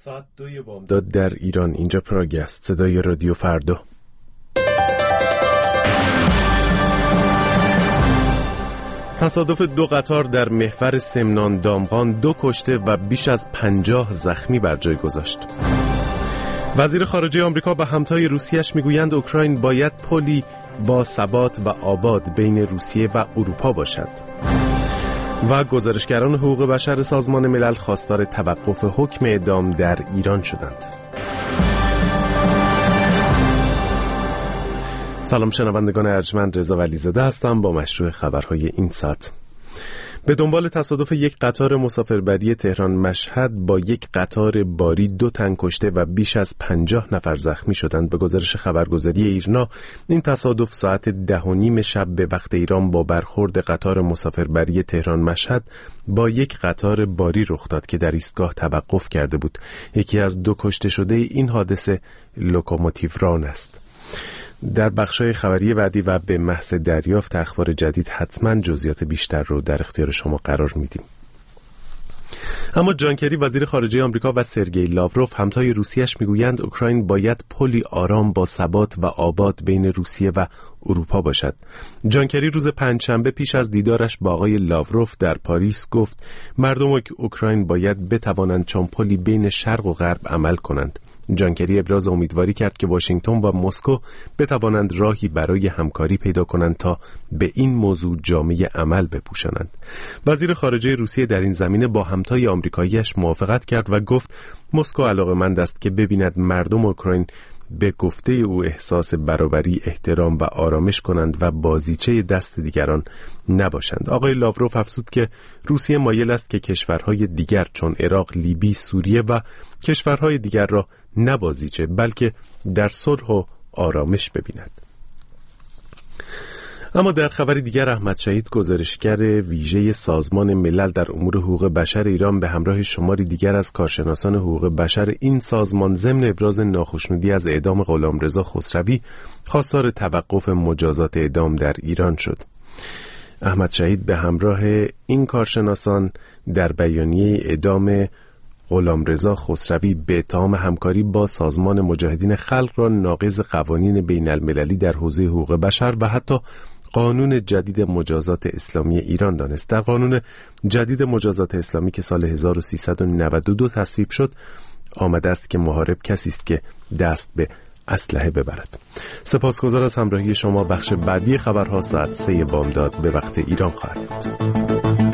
ساعت 2 بامداد در ایران. اینجا پراگ است، صدای رادیو فردا. تصادف 2 قطار در محور سمنان دامغان 2 کشته و بیش از 50 زخمی بر جای گذاشت. وزیر خارجه آمریکا و همتای روسیه‌اش میگویند اوکراین باید پلی با ثبات و آباد بین روسیه و اروپا باشد. و گزارشگران حقوق بشر سازمان ملل خواستار توقف حکم اعدام در ایران شدند. سلام شنوندگان ارجمند، رضا ولیزاده هستم با مشروع خبرهای این ساعت. به دنبال تصادف یک قطار مسافربری تهران مشهد با یک قطار باری 2 تن کشته و بیش از 50 نفر زخمی شدند. به گزارش خبرگزاری ایرنا این تصادف ساعت 10:30 شب به وقت ایران با برخورد قطار مسافربری تهران مشهد با یک قطار باری رخ داد که در ایستگاه توقف کرده بود. یکی از 2 کشته شده این حادثه لوکوموتیو ران است. در بخشای خبری بعدی و به محض دریافت اخبار جدید حتما جزئیات بیشتر رو در اختیار شما قرار میدیم. اما جان کری وزیر خارجه آمریکا و سرگئی لاوروف همتای روسیه‌اش میگویند اوکراین باید پلی آرام با ثبات و آباد بین روسیه و اروپا باشد. جان کری روز پنجشنبه پیش از دیدارش با آقای لاوروف در پاریس گفت مردم اوکراین باید بتوانند چون پلی بین شرق و غرب عمل کنند. جان کری ابراز امیدواری کرد که واشنگتن و مسکو بتوانند راهی برای همکاری پیدا کنند تا به این موضوع جامعه عمل بپوشانند. وزیر خارجه روسیه در این زمینه با همتای آمریکایی‌اش موافقت کرد و گفت مسکو علاقه‌مند است که ببیند مردم اوکراین به گفته او احساس برابری، احترام و آرامش کنند و بازیچه دست دیگران نباشند. آقای لاوروف افزود که روسیه مایل است که کشورهای دیگر چون عراق، لیبی، سوریه و کشورهای دیگر را نه بازیچه بلکه در صلح و آرامش ببیند. اما در خبر دیگر احمد شهید گزارشگر ویژه سازمان ملل در امور حقوق بشر ایران به همراه شماری دیگر از کارشناسان حقوق بشر این سازمان ضمن ابراز ناخشنودی از اعدام غلامرضا خسروی خواستار توقف مجازات اعدام در ایران شد. احمد شهید به همراه این کارشناسان در بیانیه اعدام غلامرضا خسروی به اتهام همکاری با سازمان مجاهدین خلق را ناقض قوانین بین المللی در حوزه حقوق بشر و حتی قانون جدید مجازات اسلامی ایران دانست. در قانون جدید مجازات اسلامی که سال 1392 تصویب شد آمده است که محارب کسی است که دست به اسلحه ببرد. سپاسگزار از همراهی شما. بخش بعدی خبرها ساعت 3 بامداد به وقت ایران خواهد بود.